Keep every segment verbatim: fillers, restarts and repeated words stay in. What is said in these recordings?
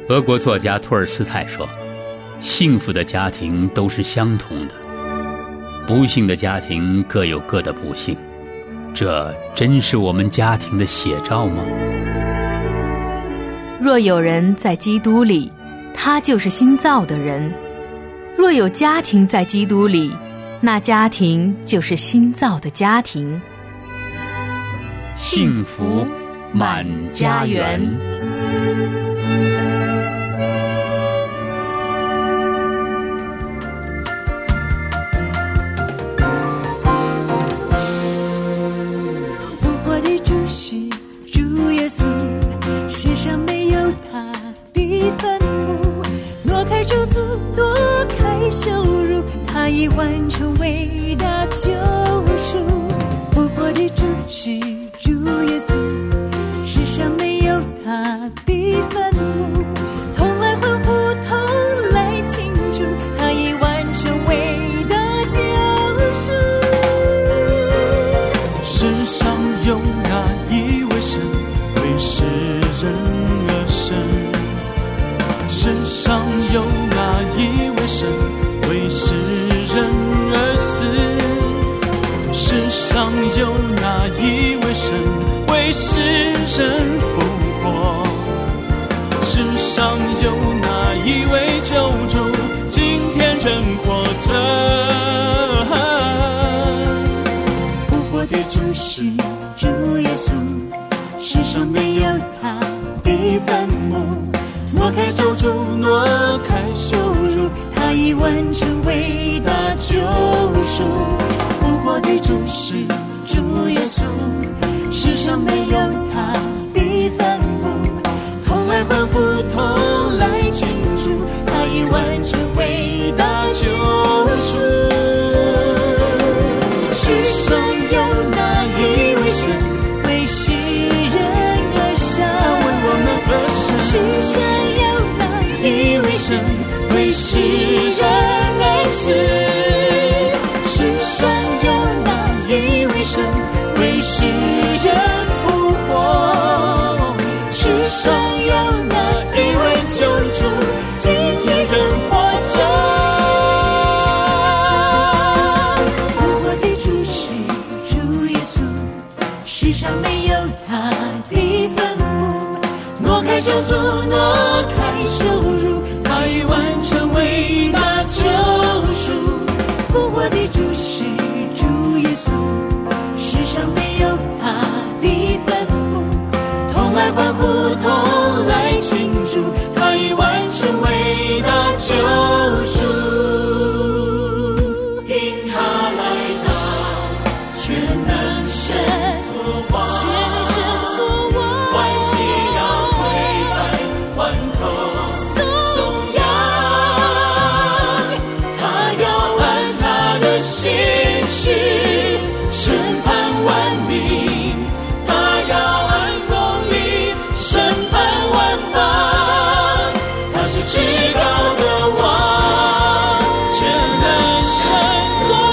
俄国作家托尔斯泰说，幸福的家庭都是相同的，不幸的家庭各有各的不幸。这真是我们家庭的写照吗？ 若有人在基督里，他就是新造的人。若有家庭在基督里，那家庭就是新造的家庭。 幸福满家园。 复活的主是主耶稣，世上没有他的坟墓，挪开咒诅，挪开羞辱，他已完成伟大救赎。复活的主是主耶稣，世上没有他的坟墓，同来欢呼，同来庆祝，他已完成伟大救赎。 世上有哪一位神为世人而生？世上有哪一位神为世人而死？世上有哪一位神为世人复活？世上有哪一位救主今天仍活着？ 复活的主是主耶稣，世上没有他的坟墓，挪开咒诅，挪开羞辱，他已完成伟大救赎。复活的主是主耶稣，世上没有他的坟墓，同来欢呼，同来庆祝，他已完成伟大救赎。世上有哪一位神为世人而生？ 为我们而生。 世上有哪一位神为世人而死？世上有哪一位神为世人复活？世上有哪一位救主今天仍活着？复活的主是主耶稣，世上没有他的坟墓，挪开咒诅，挪开羞辱，他已完成伟大救赎。复活的主是主耶稣，世上没有他的坟墓，同来欢呼，同来庆祝，他已完成伟大救赎。因他来到全能神作王，全能神作王，万膝要跪拜，万口颂扬，他要按他的心事审判万民，他要按公义审判万邦，他是至高的王，全能神作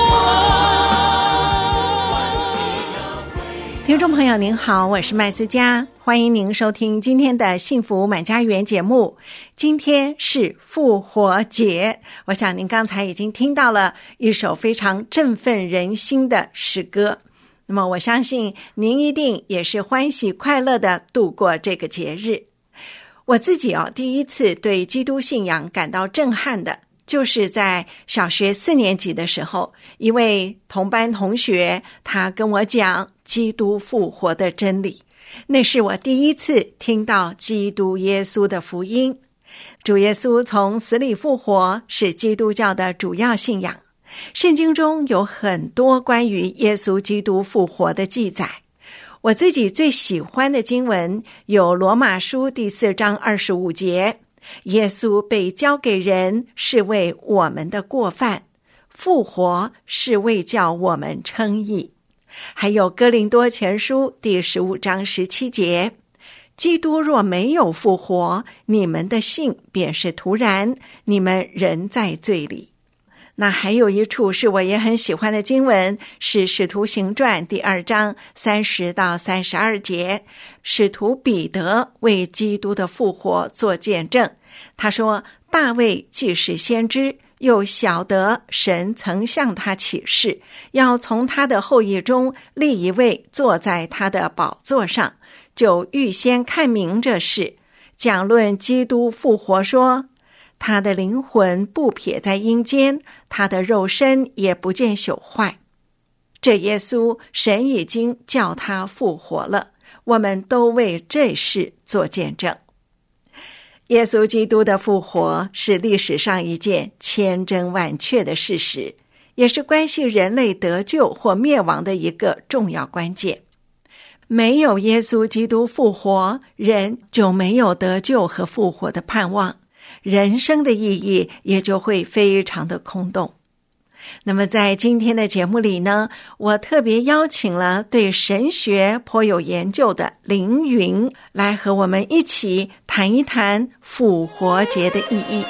王，万膝要跪。 听众朋友您好，我是麦斯佳，欢迎您收听今天的幸福满家园节目。今天是复活节，我想您刚才已经听到了一首非常振奋人心的诗歌，那么我相信您一定也是欢喜快乐的度过这个节日。我自己哦，第一次对基督信仰感到震撼的就是在小学四年级的时候，一位同班同学他跟我讲基督复活的真理，那是我第一次听到基督耶稣的福音。主耶稣从死里复活是基督教的主要信仰，圣经中有很多关于耶稣基督复活的记载。我自己最喜欢的经文有罗马书第四章二十五节，耶稣被交给人是为我们的过犯，复活是为叫我们称义。还有哥林多前书第十五章十七节，基督若没有复活，你们的信便是徒然，你们仍在罪里。 那还有一处是我也很喜欢的经文，是使徒行传第二章三十到三十二节，使徒彼得为基督的复活做见证。他说，大卫既是先知，又晓得神曾向他启示，要从他的后裔中立一位坐在他的宝座上，就预先看明这事，讲论基督复活说，他的灵魂不撇在阴间，他的肉身也不见朽坏。这耶稣，神已经叫他复活了，我们都为这事做见证。耶稣基督的复活是历史上一件千真万确的事实，也是关系人类得救或灭亡的一个重要关键。没有耶稣基督复活，人就没有得救和复活的盼望，人生的意义也就会非常的空洞。那么在今天的节目里呢，我特别邀请了对神学颇有研究的凌云来和我们一起谈一谈复活节的意义。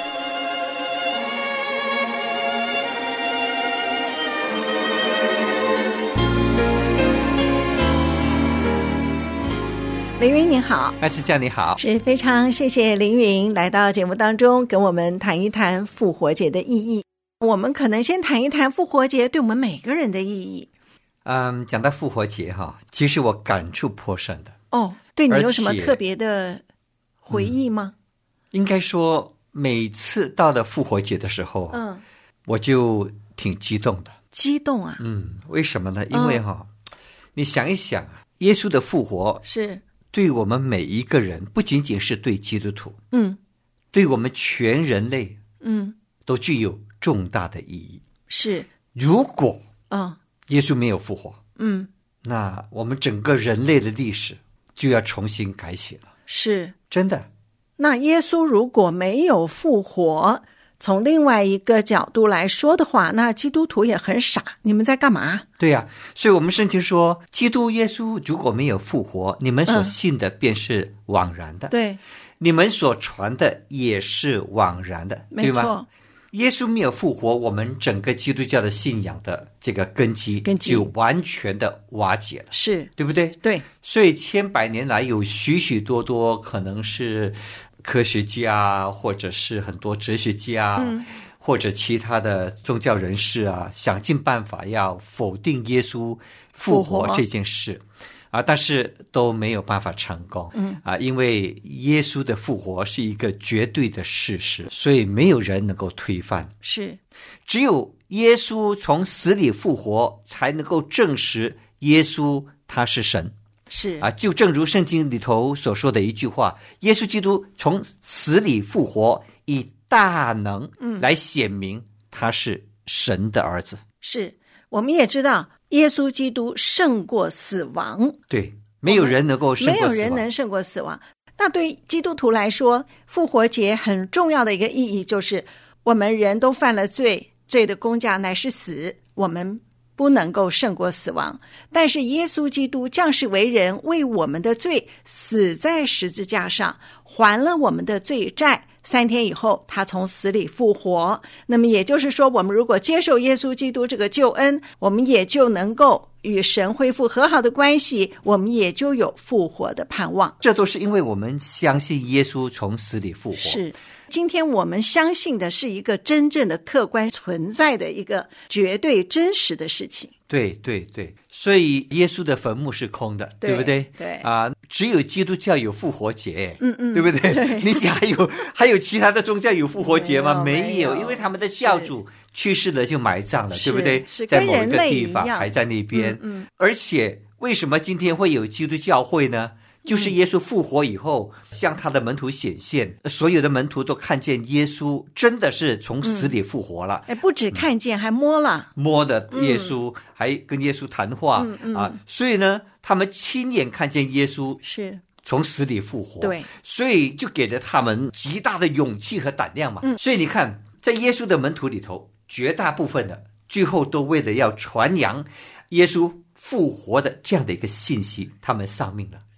凌云您好。 麦斯佳你好。 是非常谢谢凌云来到节目当中跟我们谈一谈复活节的意义。我们可能先谈一谈复活节对我们每个人的意义。 嗯，讲到复活节哈，其实我感触颇深的。 哦，对你有什么特别的回忆吗？ 嗯、应该说每次到了复活节的时候，嗯，我就挺激动的。 激动啊？ 嗯，为什么呢？因为哈、嗯，你想一想，耶稣的复活是对我们每一个人，不仅仅是对基督徒， 嗯， 对我们全人类， 嗯， 都具有重大的意义。 是， 如果嗯耶稣没有复活， 嗯， 那我们整个人类的历史就要重新改写了。 是， 真的。 那耶稣如果没有复活，从另外一个角度来说的话，那基督徒也很傻，你们在干嘛？ 对呀、啊，所以我们圣经说，基督耶稣如果没有复活，你们所信的便是枉然的。 嗯、对， 你们所传的也是枉然的，对吗？耶稣没有复活，我们整个基督教的信仰的这个根基就完全的瓦解了， 是对不对？ 对， 所以千百年来有许许多多可能是科学家，或者是很多哲学家、嗯、或者其他的宗教人士啊，想尽办法要否定耶稣复活这件事啊，但是都没有办法成功。嗯啊，因为耶稣的复活是一个绝对的事实，所以没有人能够推翻。 是， 只有耶稣从死里复活，才能够证实耶稣他是神。 是啊，就正如圣经里头所说的一句话，耶稣基督从死里复活，以大能来显明他是神的儿子。 嗯、是，我们也知道耶稣基督胜过死亡。 对，没有人能够胜过死亡， 没有人能胜过死亡。那对基督徒来说，复活节很重要的一个意义就是，我们人都犯了罪，罪的工价乃是死，我们不能够胜过死亡。但是耶稣基督降世为人，为我们的罪死在十字架上，还了我们的罪债。三天以后他从死里复活，那么也就是说，我们如果接受耶稣基督这个救恩，我们也就能够与神恢复和好的关系，我们也就有复活的盼望。 这都是因为我们相信耶稣从死里复活。 是，今天我们相信的是一个真正的客观存在的一个绝对真实的事情。 对对对，所以耶稣的坟墓是空的， 对, 对不对？ 对啊，只有基督教有复活节， 嗯嗯， 对不对？ 对， 你想还有还有其他的宗教有复活节吗？ 没有， 没有，因为他们的教主去世了就埋葬了，对不对？ 是在某一个地方还在那边。 嗯嗯， 而且为什么今天会有基督教会呢？就是耶稣复活以后、嗯、向他的门徒显现，所有的门徒都看见耶稣真的是从死里复活了。 哎、嗯，不止看见、嗯、还摸了， 摸的耶稣、嗯、还跟耶稣谈话、 嗯嗯、 啊，所以呢他们亲眼看见耶稣是从死里复活， 对， 所以就给了他们极大的勇气和胆量嘛、 嗯、 所以你看在耶稣的门徒里头，绝大部分的最后都为了要传扬耶稣复活的这样的一个信息，他们丧命了。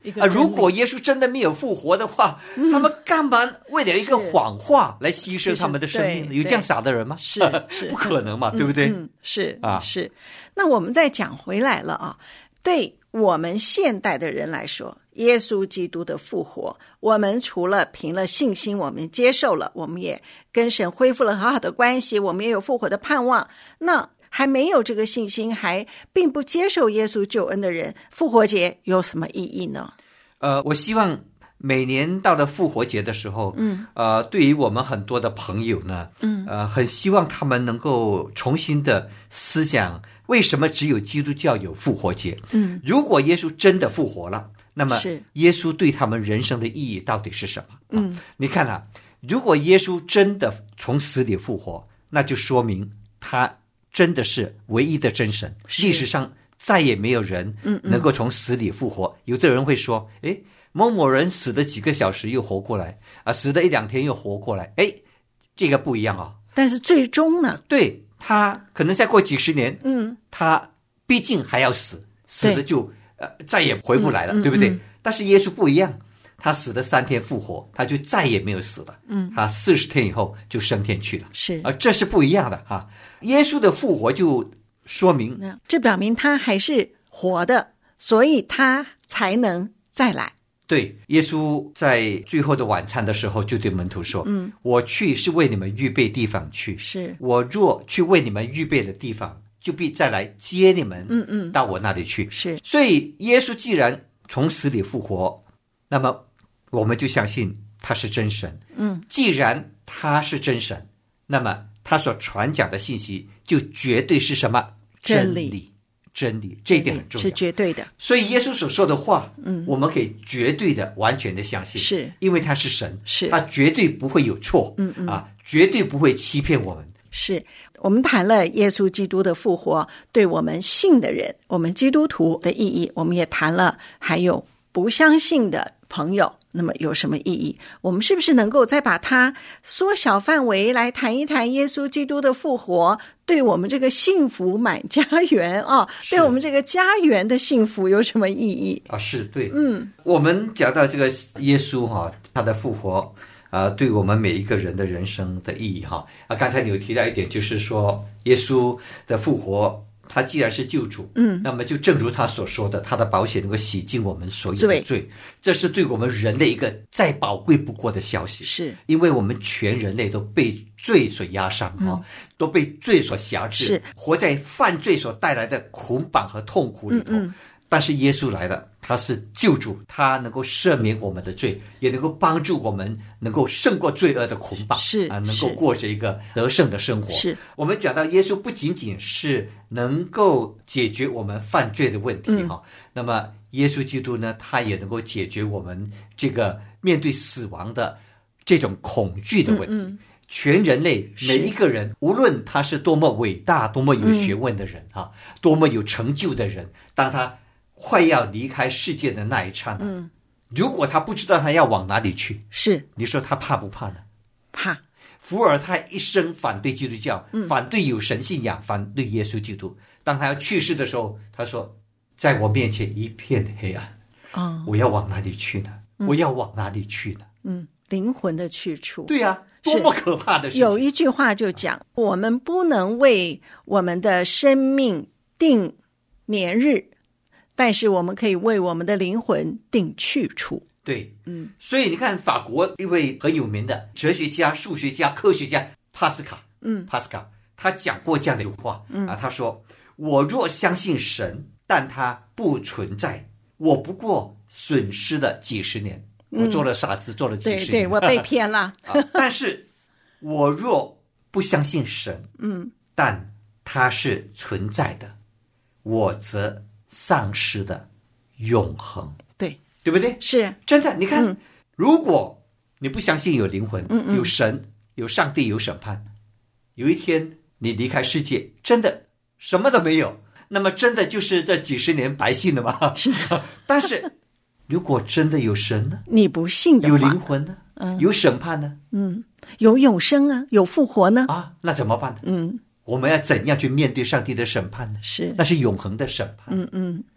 啊，如果耶稣真的没有复活的话，嗯、他们干嘛为了一个谎话来牺牲他们的生命呢？有这样傻的人吗？ 是是不可能嘛，对不对？ 嗯，是啊， 是。那我们再讲回来了啊，对我们现代的人来说，耶稣基督的复活，我们除了凭了信心，我们接受了，我们也跟神恢复了好好的关系，我们也有复活的盼望。那还没有这个信心，还并不接受耶稣救恩的人，复活节有什么意义呢？ 呃，我希望每年到了复活节的时候，嗯，呃，对于我们很多的朋友呢，嗯，呃，很希望他们能够重新的思想，为什么只有基督教有复活节？嗯，如果耶稣真的复活了，那么耶稣对他们人生的意义到底是什么？嗯，啊、你看啊，如果耶稣真的从死里复活，那就说明他真的是唯一的真神，历史上再也没有人能够从死里复活。嗯嗯，有的人会说，诶，某某人死了几个小时又活过来啊，死了一两天又活过来，诶，这个不一样哦。 但是最终呢？ 对，他可能再过几十年，嗯，他毕竟还要死，死了就呃再也回不来了，嗯嗯嗯，对不对？但是耶稣不一样，他死了三天复活，他就再也没有死了。嗯，他四十天以后就升天去了。 是， 而这是不一样的哈。耶稣的复活就说明， 这表明他还是活的，所以他才能再来。 对，耶稣在最后的晚餐的时候就对门徒说，嗯，我去是为你们预备地方去， 是我若去为你们预备的地方，就必再来接你们，嗯嗯，到我那里去。 是， 所以耶稣既然从死里复活，那么我们就相信他是真神。嗯，既然他是真神，那么他所传讲的信息就绝对是什么？ 真理， 真理，这一点很重要， 是绝对的。 所以耶稣所说的话，嗯，我们可以绝对的、完全的相信， 是因为他是神， 是他绝对不会有错，嗯嗯啊，绝对不会欺骗我们。 是我们谈了耶稣基督的复活对我们信的人，我们基督徒的意义，我们也谈了还有不相信的朋友，那么有什么意义？我们是不是能够再把它缩小范围来谈一谈耶稣基督的复活对我们这个幸福满家园啊，对我们这个家园的幸福有什么意义啊？是对，嗯，我们讲到这个耶稣哈、啊，他的复活啊，对我们每一个人的人生的意义哈啊，刚才你有提到一点，就是说耶稣的复活。他既然是救主，嗯，那么就正如他所说的，他的宝血能够洗净我们所有的罪，这是对我们人类一个再宝贵不过的消息。 是， 因为我们全人类都被罪所压伤、嗯、都被罪所辖制， 是活在犯罪所带来的捆绑和痛苦里头。嗯嗯，但是耶稣来了，他是救主，他能够赦免我们的罪，也能够帮助我们能够胜过罪恶的捆绑， 是啊，能够过着一个得胜的生活。是我们讲到耶稣不仅仅是能够解决我们犯罪的问题哈、嗯，那么耶稣基督呢，他也能够解决我们这个面对死亡的这种恐惧的问题。嗯嗯，全人类每一个人，无论他是多么伟大、多么有学问的人啊、嗯，多么有成就的人，当他快要离开世界的那一刹那，嗯，如果他不知道他要往哪里去， 是你说他怕不怕呢？ 怕。 福尔泰一生反对基督教、嗯、反对有神信仰，反对耶稣基督。当他要去世的时候，他说在我面前一片黑暗、哦、我要往哪里去呢、嗯、我要往哪里去呢？ 嗯，灵魂的去处。 对啊，多么可怕的事情。 有一句话就讲，我们不能为我们的生命定年日，但是我们可以为我们的灵魂定去处。 对，嗯，所以你看，法国一位很有名的哲学家、数学家、科学家帕斯卡，嗯，帕斯卡，他讲过这样的一句话，嗯啊，他说：“我若相信神，但他不存在，我不过损失了几十年，嗯、我做了傻子，做了几十年， 对对，我被骗了。 啊、但是，我若不相信神，嗯，但他是存在的，我则丧失了永恒。” 对。 对不对？ 是真的。你看、嗯，如果你不相信有灵魂、嗯嗯、有神、有上帝、有审判，有一天你离开世界，真的什么都没有，那么真的就是这几十年白信了吗？ 是。 但是如果真的有神呢？ 你不信的话， 有灵魂呢？嗯，有审判呢？ 嗯，有永生啊，有复活呢？ 啊，那怎么办呢？嗯，我们要怎样去面对上帝的审判呢？ 是， 那是永恒的审判。 嗯嗯。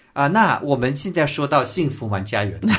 啊，那我们现在说到幸福满家园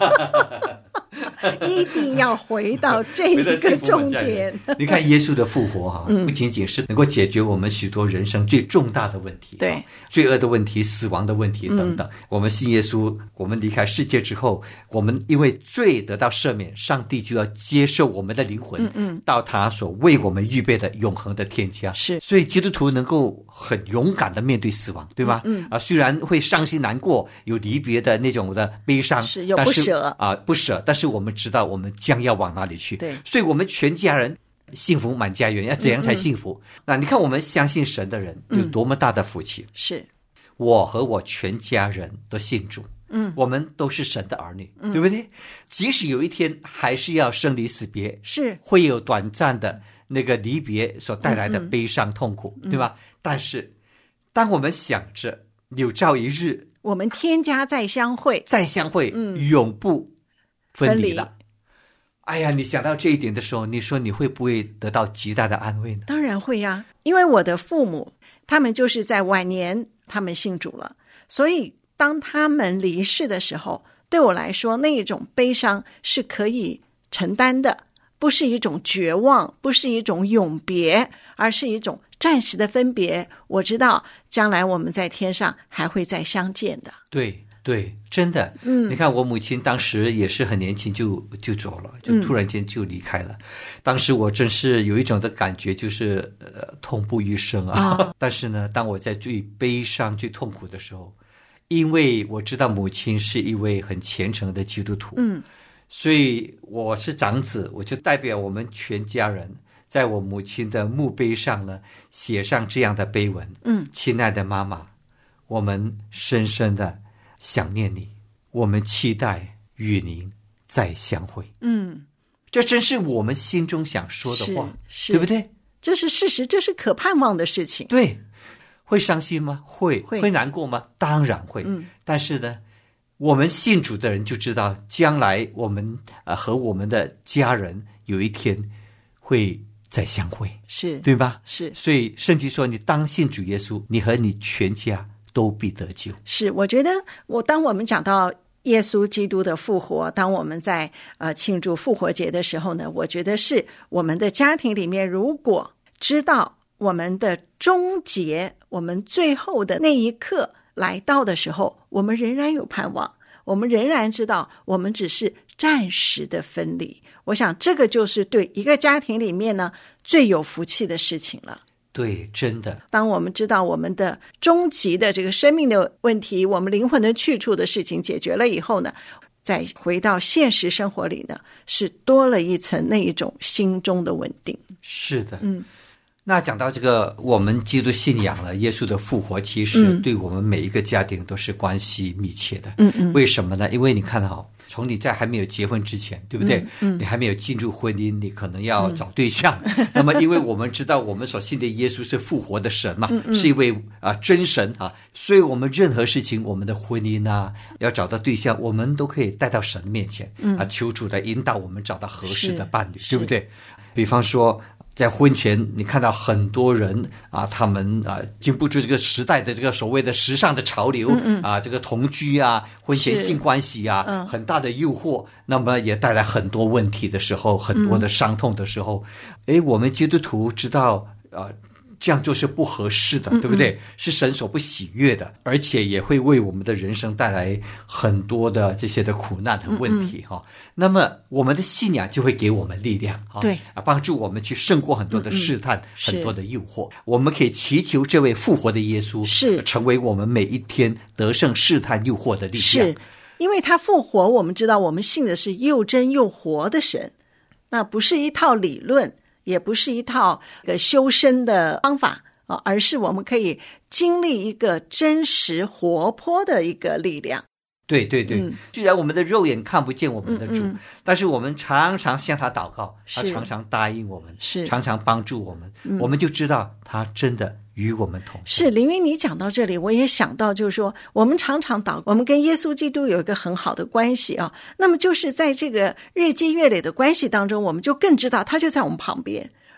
一定要回到这一个重点。 你看耶稣的复活哈、啊嗯，不仅仅是能够解决我们许多人生最重大的问题， 对， 罪恶的问题、死亡的问题等等、嗯。我们信耶稣，我们离开世界之后，我们因为罪得到赦免，上帝就要接受我们的灵魂，嗯嗯，到他所为我们预备的永恒的天家。 是， 所以基督徒能够很勇敢的面对死亡，对吧？嗯, 嗯啊，虽然会伤心难过，有离别的那种的悲伤， 是有不舍啊，不舍，但是我们知道我们将要往哪里去。 对， 所以我们全家人幸福满家园，要怎样才幸福？嗯嗯，那你看我们相信神的人有多么大的福气。 嗯、是我和我全家人都信主，嗯，我们都是神的儿女，嗯、对不对？即使有一天还是要生离死别， 是会有短暂的那个离别所带来的悲伤痛苦，嗯嗯，对吧？但是当我们想着有朝一日我们天家再相会， 再相会，嗯，永不分离了。哎呀，你想到这一点的时候，你说你会不会得到极大的安慰呢？ 当然会呀，因为我的父母他们就是在晚年他们信主了，所以当他们离世的时候，对我来说那一种悲伤是可以承担的，不是一种绝望，不是一种永别，而是一种暂时的分别。我知道将来我们在天上还会再相见的。 对对，真的，嗯，你看我母亲当时也是很年轻就就走了，就突然间就离开了。嗯、当时我真是有一种的感觉，就是呃痛不欲生啊。哦、但是呢，当我在最悲伤、最痛苦的时候，因为我知道母亲是一位很虔诚的基督徒，嗯，所以我是长子，我就代表我们全家人，在我母亲的墓碑上呢写上这样的碑文，嗯，亲爱的妈妈，我们深深的想念你，我们期待与您再相会。嗯，这真是我们心中想说的话， 是， 对不对？ 这是事实，这是可盼望的事情。 对，会伤心吗？会。 会, 会难过吗？当然会。嗯，但是呢，我们信主的人就知道，将来我们呃和我们的家人有一天会再相会， 是对吧？ 是。所以圣经说，你当信主耶稣，你和你全家都必得救。 是，我觉得我当我们讲到耶稣基督的复活，当我们在呃庆祝复活节的时候呢，我觉得是我们的家庭里面，如果知道我们的终结，我们最后的那一刻来到的时候，我们仍然有盼望，我们仍然知道我们只是暂时的分离。我想这个就是对一个家庭里面呢最有福气的事情了。 对，真的。 当我们知道我们的终极的这个生命的问题，我们灵魂的去处的事情解决了以后呢，再回到现实生活里呢，是多了一层那一种心中的稳定。 是的，嗯。那讲到这个，我们基督信仰了耶稣的复活，其实对我们每一个家庭都是关系密切的。嗯嗯。为什么呢？因为你看哈，从你在还没有结婚之前，对不对？嗯。嗯，你还没有进入婚姻，你可能要找对象。嗯、那么，因为我们知道我们所信的耶稣是复活的神嘛，嗯嗯，是一位啊、呃、真神啊，所以我们任何事情，我们的婚姻啊，要找到对象，我们都可以带到神面前，嗯啊，求主来引导我们找到合适的伴侣，对不对？比方说，在婚前你看到很多人啊，他们啊经不住这个时代的这个所谓的时尚的潮流，嗯嗯啊，这个同居啊，婚前性关系啊，嗯、很大的诱惑，那么也带来很多问题的时候，很多的伤痛的时候，哎、嗯，我们基督徒知道啊。这样做是不合适的，对不对？嗯嗯，是神所不喜悦的，而且也会为我们的人生带来很多的这些的苦难和问题哈、嗯嗯。那么我们的信仰就会给我们力量， 对啊，帮助我们去胜过很多的试探，嗯嗯，很多的诱惑。我们可以祈求这位复活的耶稣是成为我们每一天得胜试探诱惑的力量。 是因为他复活，我们知道我们信的是又真又活的神，那不是一套理论。也不是一套个修身的方法啊，而是我们可以经历一个真实活泼的一个力量。 对对对、嗯、虽然我们的肉眼看不见我们的主、嗯嗯、但是我们常常向他祷告，他常常答应我们，是常常帮助我们、嗯、我们就知道他真的与我们同在。 是凌云，你讲到这里我也想到，就是说我们常常祷告，我们跟耶稣基督有一个很好的关系啊。那么就是在这个日积月累的关系当中，我们就更知道他就在我们旁边。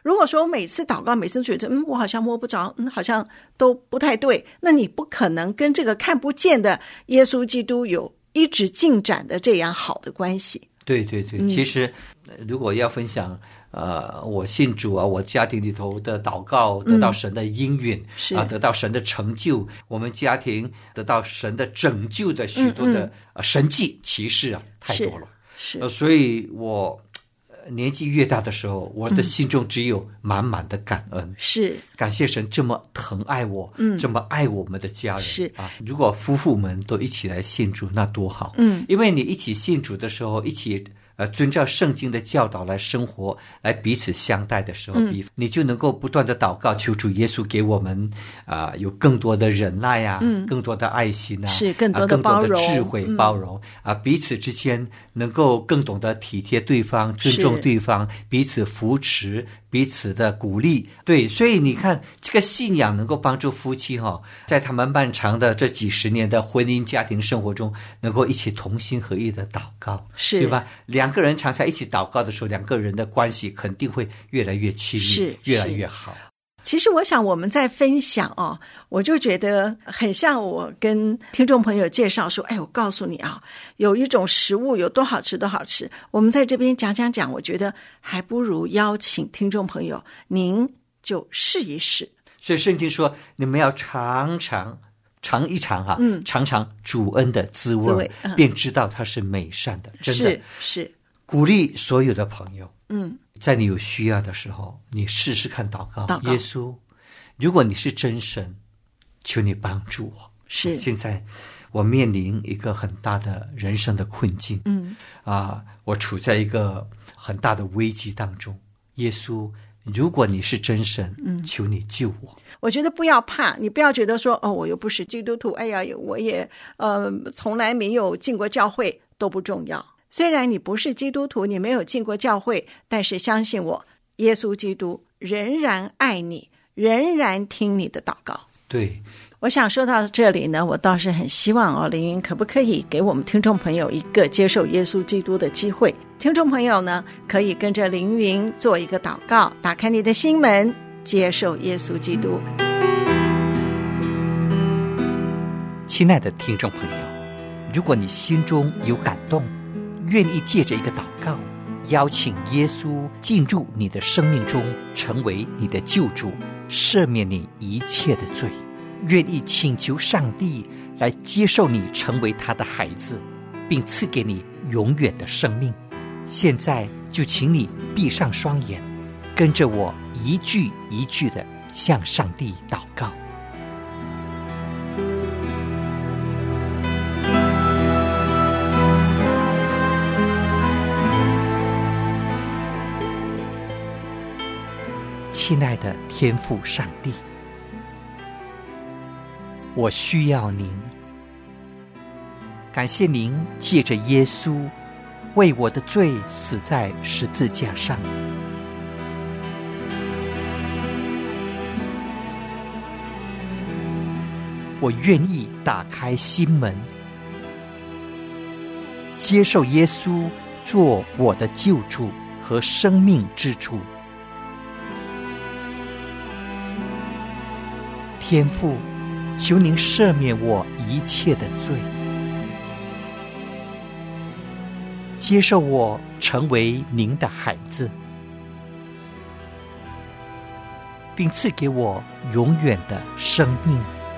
如果说我每次祷告每次觉得嗯我好像摸不着，嗯好像都不太对，那你不可能跟这个看不见的耶稣基督有一直进展的这样好的关系。 对对对、嗯、其实如果要分享呃，我信主啊，我家庭里头的祷告得到神的应允、嗯、是啊，得到神的成就，我们家庭得到神的拯救的许多的、嗯嗯呃、神迹奇事啊，太多了。是，是呃、所以我年纪越大的时候，我的心中只有满满的感恩，嗯、是感谢神这么疼爱我，嗯，这么爱我们的家人，是啊。如果夫妇们都一起来信主，那多好，嗯，因为你一起信主的时候，一起呃遵照圣经的教导来生活，来彼此相待的时候，嗯、你就能够不断的祷告，求主耶稣给我们啊、呃、有更多的忍耐啊，嗯、更多的爱心啊，是更多的包容、啊、更多的智慧、嗯、包容啊，彼此之间能够更懂得体贴对方，尊重对方，彼此扶持，彼此的鼓励。对，所以你看这个信仰能够帮助夫妻哈、哦，在他们漫长的这几十年的婚姻家庭生活中，能够一起同心合意的祷告，是对吧？两个人常常一起祷告的时候，两个人的关系肯定会越来越亲密，是越来越好。 其实我想我们在分享哦，我就觉得很像我跟听众朋友介绍说，哎，我告诉你啊，有一种食物有多好吃多好吃，我们在这边讲讲讲，我觉得还不如邀请听众朋友您就试一试。 所以圣经说你们要尝尝尝一尝哈、啊嗯，尝尝主恩的滋味，滋味嗯、便知道它是美善的。真的是是鼓励所有的朋友，嗯，在你有需要的时候，你试试看祷告，祷告耶稣，如果你是真神，求你帮助我。是，现在我面临一个很大的人生的困境，嗯啊，我处在一个很大的危机当中。耶稣，如果你是真神，嗯，求你救我。 我觉得不要怕，你不要觉得说哦，我又不是基督徒，哎呀，我也呃从来没有进过教会，都不重要。虽然你不是基督徒，你没有进过教会，但是相信我，耶稣基督仍然爱你，仍然听你的祷告。 对， 我想说到这里呢，我倒是很希望哦，凌云可不可以给我们听众朋友一个接受耶稣基督的机会？听众朋友呢，可以跟着凌云做一个祷告，打开你的心门，接受耶稣基督。 亲爱的听众朋友，如果你心中有感动，愿意借着一个祷告邀请耶稣进入你的生命中，成为你的救主，赦免你一切的罪，愿意请求上帝来接受你成为他的孩子，并赐给你永远的生命，现在就请你闭上双眼，跟着我一句一句地向上帝祷告。亲爱的天父上帝，我需要您，感谢您借着耶稣为我的罪死在十字架上，我愿意打开心门，接受耶稣做我的救主和生命之主。天父，求您赦免我一切的罪，接受我成为您的孩子，并赐给我永远的生命。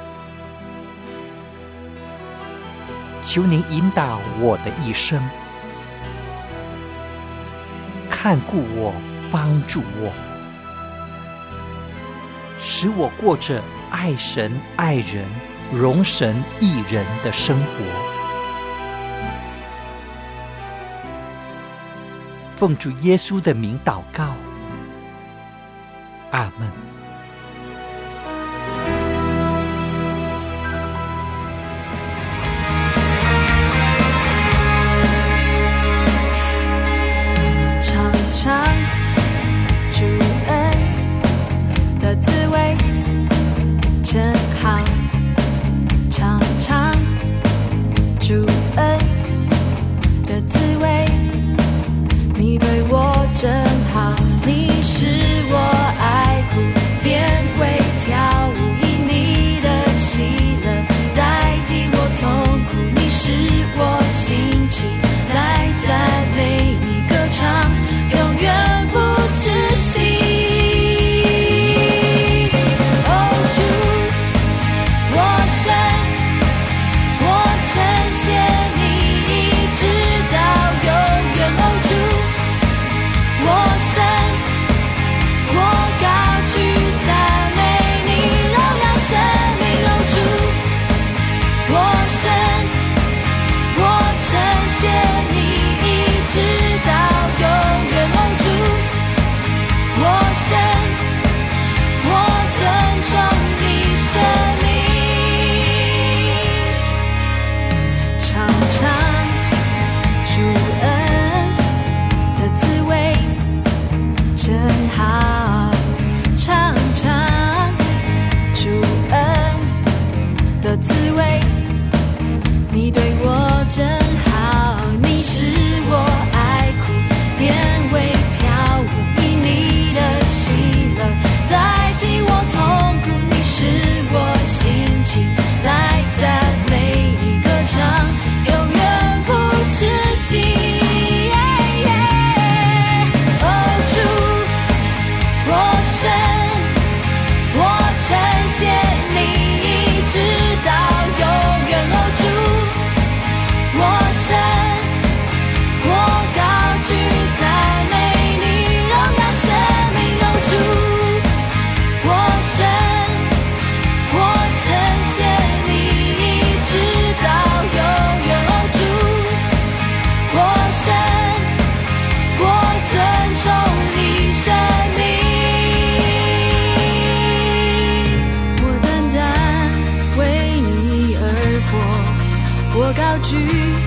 求您引导我的一生，看顾我，帮助我，使我过着爱神爱人荣神益人的生活。奉主耶稣的名祷告，阿们。 尝尝主恩的滋味真好，尝尝主恩的滋味，你对我真好，你是我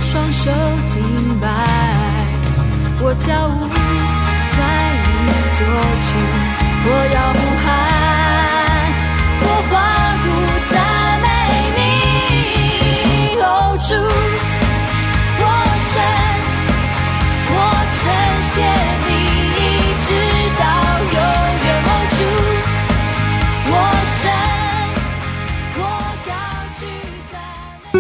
双手敬拜，我跳舞在你左前，我要呼喊，我欢呼赞美你，哦主，我神，我称谢你，直到永远，哦主，我神，我高举赞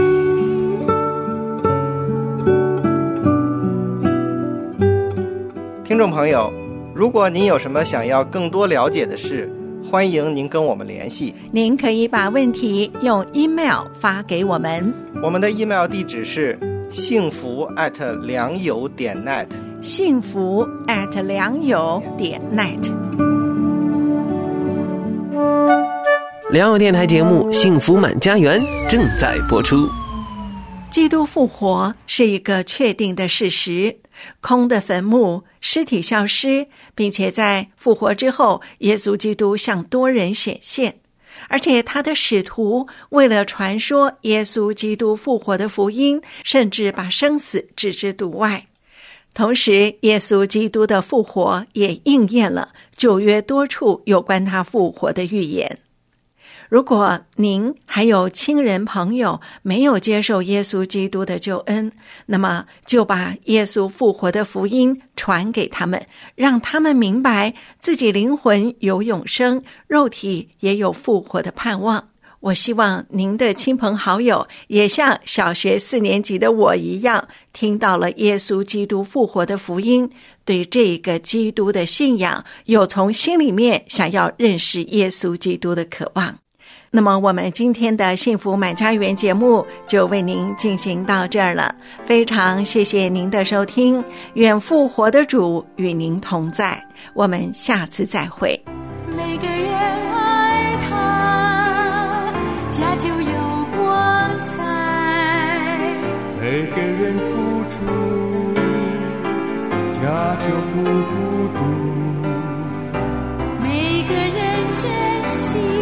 美。 听众朋友，如果您有什么想要更多了解的事，欢迎您跟我们联系。 您可以把问题用 email 发给我们， 我们的 email 地址是幸福 at 良友点 net， 幸福 at 良友点 net。 良友电台节目《幸福满家园》正在播出。 基督复活是一个确定的事实，空的坟墓，尸体消失，并且在复活之后，耶稣基督向多人显现，而且他的使徒为了传说耶稣基督复活的福音，甚至把生死置之度外。同时，耶稣基督的复活也应验了旧约多处有关他复活的预言。如果您还有亲人朋友没有接受耶稣基督的救恩，那么就把耶稣复活的福音传给他们，让他们明白自己灵魂有永生，肉体也有复活的盼望。我希望您的亲朋好友也像小学四年级的我一样，听到了耶稣基督复活的福音，对这个基督的信仰有从心里面想要认识耶稣基督的渴望。那么我们今天的幸福满家园节目就为您进行到这儿了，非常谢谢您的收听，愿复活的主与您同在，我们下次再会。 每个人爱他，家就有光彩， 每个人付出，家就不孤独， 每个人珍惜